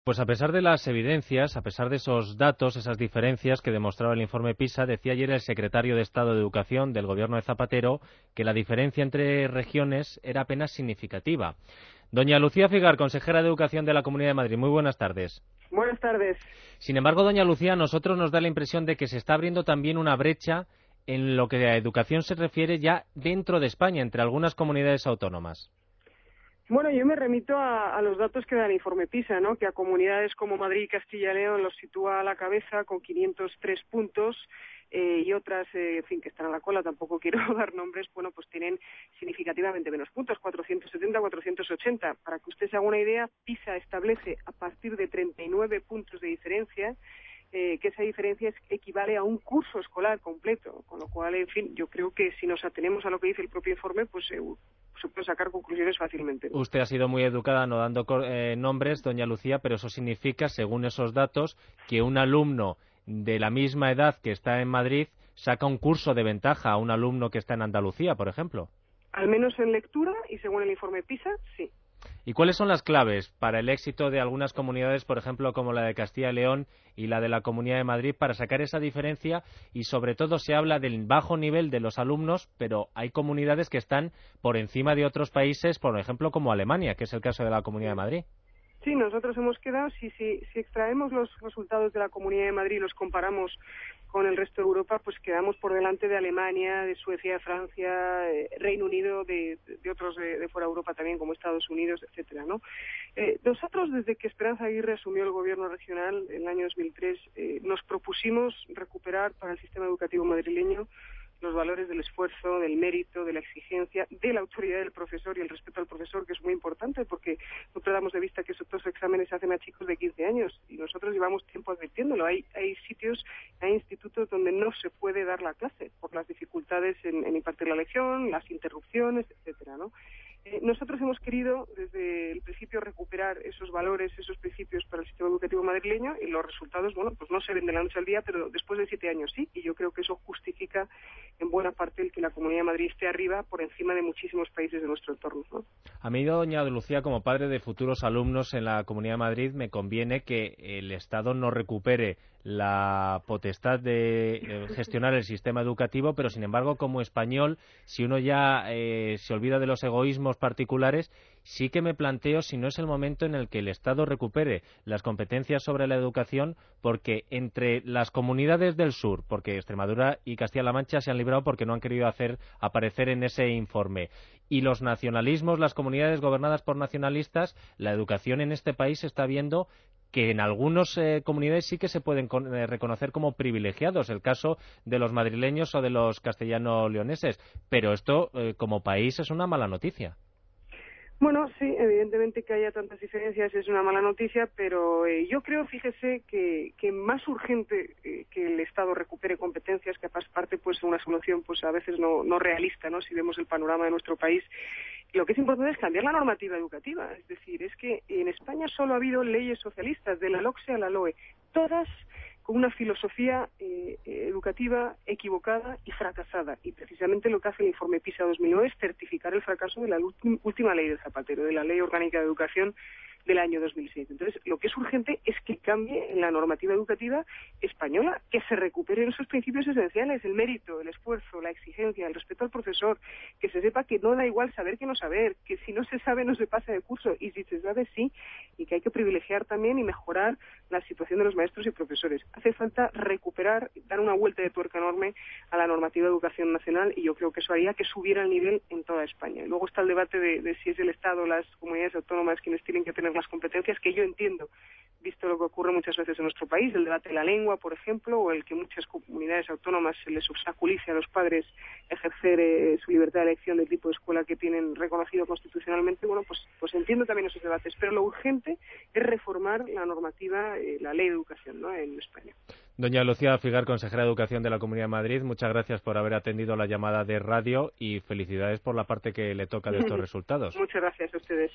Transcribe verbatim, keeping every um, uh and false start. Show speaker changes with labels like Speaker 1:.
Speaker 1: Pues a pesar de las evidencias, a pesar de esos datos, esas diferencias que demostraba el informe PISA, decía ayer el secretario de Estado de Educación del gobierno de Zapatero que la diferencia entre regiones era apenas significativa. Doña Lucía Figar, consejera de Educación de la Comunidad de Madrid, muy buenas tardes.
Speaker 2: Buenas tardes.
Speaker 1: Sin embargo, doña Lucía, a nosotros nos da la impresión de que se está abriendo también una brecha en lo que a educación se refiere ya dentro de España, entre algunas comunidades autónomas.
Speaker 2: Bueno, yo me remito a, a los datos que da el informe PISA, ¿no? Que a comunidades como Madrid y Castilla y León los sitúa a la cabeza con quinientos tres puntos eh, y otras, eh, en fin, que están a la cola, tampoco quiero dar nombres, bueno, pues tienen significativamente menos puntos, cuatrocientos setenta, cuatrocientos ochenta. Para que usted se haga una idea, PISA establece a partir de treinta y nueve puntos de diferencia Eh, que esa diferencia es, equivale a un curso escolar completo, con lo cual, en fin, yo creo que si nos atenemos a lo que dice el propio informe, pues eh, se pueden sacar conclusiones fácilmente, ¿no?
Speaker 1: Usted ha sido muy educada no dando eh, nombres, doña Lucía, pero eso significa, según esos datos, que un alumno de la misma edad que está en Madrid saca un curso de ventaja a un alumno que está en Andalucía, por ejemplo.
Speaker 2: Al menos en lectura y según el informe PISA, sí.
Speaker 1: ¿Y cuáles son las claves para el éxito de algunas comunidades, por ejemplo, como la de Castilla y León y la de la Comunidad de Madrid, para sacar esa diferencia? Y sobre todo se habla del bajo nivel de los alumnos, pero hay comunidades que están por encima de otros países, por ejemplo, como Alemania, que es el caso de la Comunidad de Madrid.
Speaker 2: Sí, nosotros hemos quedado, si, si, si extraemos los resultados de la Comunidad de Madrid y los comparamos con el resto de Europa, pues quedamos por delante de Alemania, de Suecia, de Francia, eh, Reino Unido, de, de otros de, de fuera de Europa también, como Estados Unidos, etcétera, ¿no? Eh, nosotros, desde que Esperanza Aguirre asumió el gobierno regional en el año dos mil tres, eh, nos propusimos recuperar para el sistema educativo madrileño los valores del esfuerzo, del mérito, de la exigencia, de la autoridad del profesor y el respeto al profesor, que es muy importante porque no perdamos de vista que esos exámenes se hacen a chicos de quince años y nosotros llevamos tiempo advirtiéndolo. Hay, hay sitios, hay institutos donde no se puede dar la clase por las dificultades en, en impartir la lección, las interrupciones, etcétera, ¿no? Eh, nosotros hemos querido desde el principio recuperar esos valores, esos principios para el sistema educativo madrileño y los resultados, bueno, pues no se ven de la noche al día, pero después de siete años sí, y yo creo que eso justifica en buena parte el que la Comunidad de Madrid esté arriba por encima de muchísimos países de nuestro entorno, ¿no?
Speaker 1: A mí, doña Lucía, como padre de futuros alumnos en la Comunidad de Madrid, me conviene que el Estado no recupere la potestad de gestionar el sistema educativo, pero sin embargo, como español, si uno ya eh, se olvida de los egoísmos particulares, sí que me planteo si no es el momento en el que el Estado recupere las competencias sobre la educación, porque entre las comunidades del sur, porque Extremadura y Castilla-La Mancha se han librado porque no han querido hacer aparecer en ese informe, y los nacionalismos, las comunidades gobernadas por nacionalistas, la educación en este país se está viendo que en algunas eh, comunidades sí que se pueden con, eh, reconocer como privilegiados, el caso de los madrileños o de los castellano-leoneses, pero esto eh, como país es una mala noticia.
Speaker 2: Bueno, sí, evidentemente que haya tantas diferencias es una mala noticia, pero eh, yo creo, fíjese, que, que más urgente eh, que el Estado recupere competencias, que aparte pues una solución pues a veces no, no realista, ¿no? Si vemos el panorama de nuestro país, lo que es importante es cambiar la normativa educativa. Es decir, es que en España solo ha habido leyes socialistas, de la LOCSE a la LOE, todas con una filosofía eh, educativa equivocada y fracasada. Y precisamente lo que hace el informe PISA dos mil nueve es certificar el fracaso de la última ley de Zapatero, de la Ley Orgánica de Educación del año dos mil seis. Entonces, lo que es urgente es que cambie en la normativa educativa española, que se recuperen esos principios esenciales, el mérito, el esfuerzo, la exigencia, el respeto al profesor, que se sepa que no da igual saber que no saber, que si no se sabe no se pasa de curso, y si se sabe sí, y que hay que privilegiar también y mejorar la situación de los maestros y profesores. Hace falta recuperar, dar una vuelta de tuerca enorme a la normativa de educación nacional, y yo creo que eso haría que subiera el nivel en toda España. Y luego está el debate de, de si es el Estado o las comunidades autónomas quienes tienen que tener las competencias, que yo entiendo, visto lo que ocurre muchas veces en nuestro país, el debate de la lengua, por ejemplo, o el que muchas comunidades autónomas se les obstaculice a los padres ejercer eh, su libertad de elección del tipo de escuela que tienen reconocido constitucionalmente. Bueno, pues, pues entiendo también esos debates, pero lo urgente es reformar la normativa, eh, la ley de educación, ¿no?, en España.
Speaker 1: Doña Lucía Figar, consejera de Educación de la Comunidad de Madrid, muchas gracias por haber atendido la llamada de radio y felicidades por la parte que le toca de estos resultados.
Speaker 2: Muchas gracias a ustedes.